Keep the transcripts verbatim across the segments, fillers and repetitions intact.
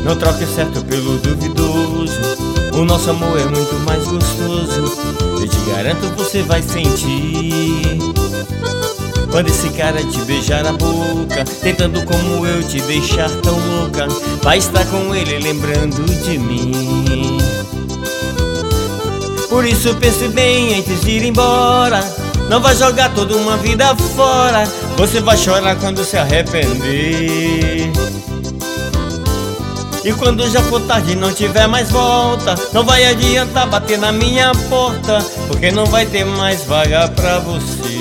Não troque o certo pelo duvidoso, o nosso amor é muito mais gostoso. Eu te garanto, você vai sentir quando esse cara te beijar a boca, tentando como eu te deixar tão louca. Vai estar com ele lembrando de mim. Por isso pense bem antes de ir embora. Não vai jogar toda uma vida fora. Você vai chorar quando se arrepender. E quando já for tarde e não tiver mais volta, não vai adiantar bater na minha porta, porque não vai ter mais vaga pra você.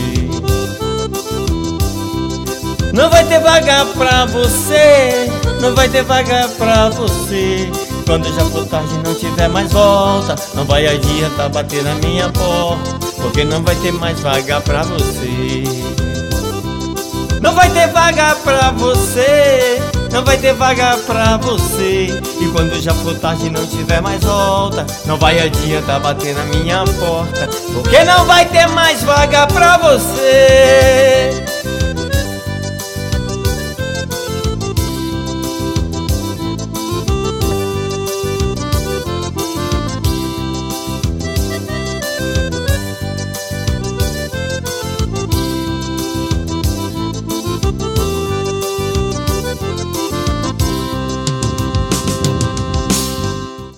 Não vai ter vaga pra você, não vai ter vaga pra você. Quando já for tarde e não tiver mais volta, não vai adiantar bater na minha porta, porque não vai ter mais vaga pra você. Não vai ter vaga pra você, não vai ter vaga pra você. E quando já for tarde e não tiver mais volta, não vai adiantar bater na minha porta, porque não vai ter mais vaga pra você.